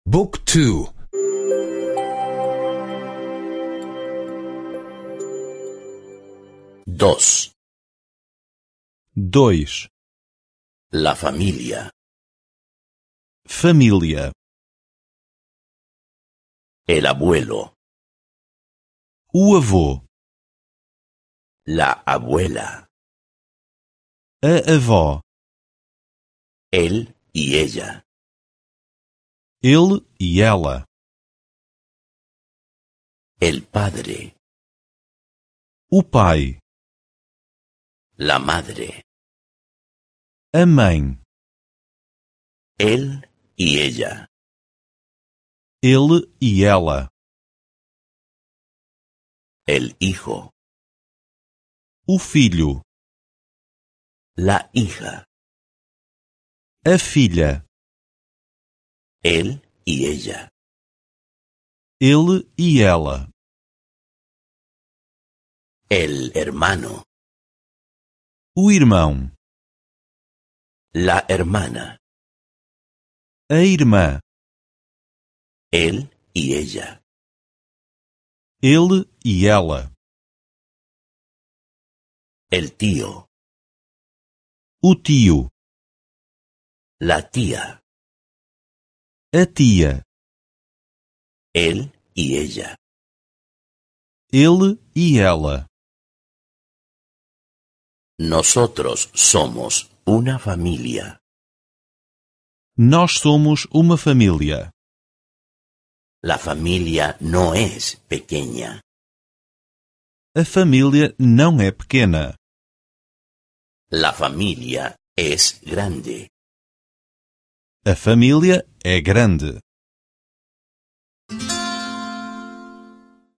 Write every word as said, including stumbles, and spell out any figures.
بوك تو. Dos. Dois. La familia. Família. El abuelo. O avô. La abuela. A avó. Él y ella. Ele e ela. El padre. O pai. La madre. A mãe. Él y ella. Ele e ela. El hijo. O filho. La hija. A filha. Él y ella. Ele e ela. El hermano. O irmão. La hermana. A irmã. Él y ella. Ele e ela. El tío. O tio. La tía. A tia. Él y ella. Ele e ela. Nosotros somos una familia. Nós somos uma família. La familia no es pequeña. A família não é pequena. La familia es grande. A família é grande.